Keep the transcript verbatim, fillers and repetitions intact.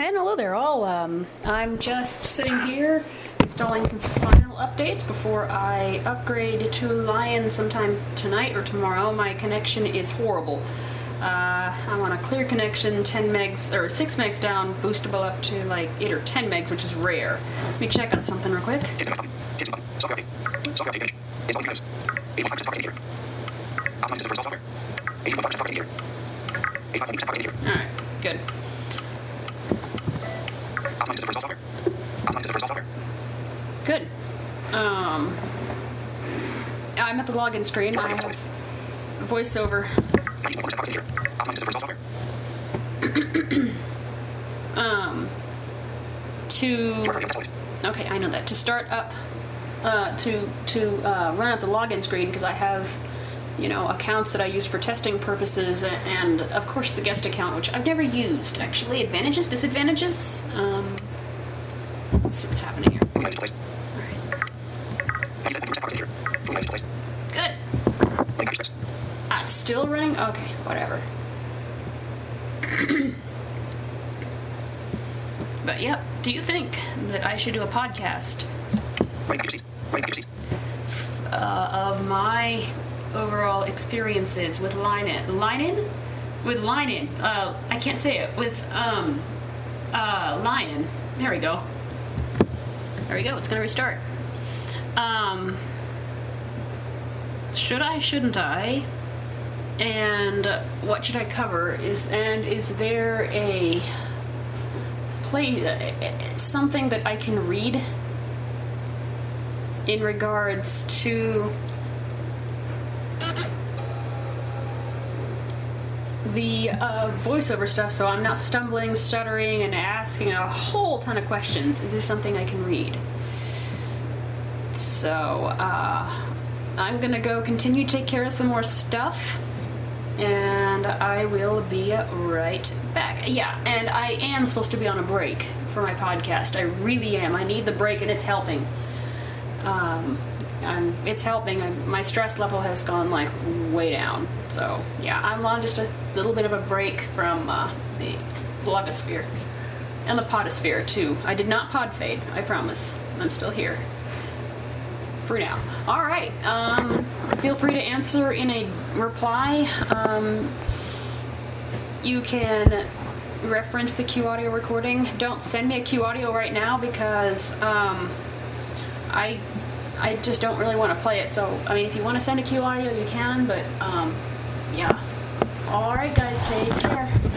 and hello there all. Um, I'm just sitting here installing some final updates before I upgrade to Lion sometime tonight or tomorrow. My connection is horrible. Uh, I'm on a clear connection, ten megs, or six megs down, boostable up to like eight or ten megs, which is rare. Let me check on something real quick. Alright, good. Good. Um, I'm at the login screen. I have voiceover. um, to okay, I know that to start up, uh, to to uh, run at the login screen because I have, you know, accounts that I use for testing purposes, and of course the guest account, which I've never used actually. Advantages, disadvantages. Um, let's see what's happening here. All right. Good. Ah, it's still running? Okay, whatever. But yep, do you think that I should do a podcast uh, of my overall experiences with Line-In? Line-In? With Line-In. Uh, I can't say it. With, um, uh, Lion. There we go. There we go, it's gonna restart. Um, should I, shouldn't I? And what should I cover? Is and is there a play uh, something that I can read in regards to the uh, voiceover stuff, so I'm not stumbling, stuttering, and asking a whole ton of questions? Is there something I can read? So, uh, I'm gonna go continue to take care of some more stuff, and I will be right back. Yeah, and I am supposed to be on a break for my podcast. I really am. I need the break, and it's helping. Um, I'm, it's helping. I'm, my stress level has gone, like, way down. So, yeah, I'm on just a little bit of a break from uh, the blogosphere. And the podosphere, too. I did not pod fade, I promise. I'm still here. For now. Alright, um, feel free to answer in a reply. Um, you can reference the Q audio recording. Don't send me a Q audio right now because, um, I, I just don't really want to play it. So, I mean, if you want to send a Q audio, you can, but, um, yeah. Alright, guys, take care.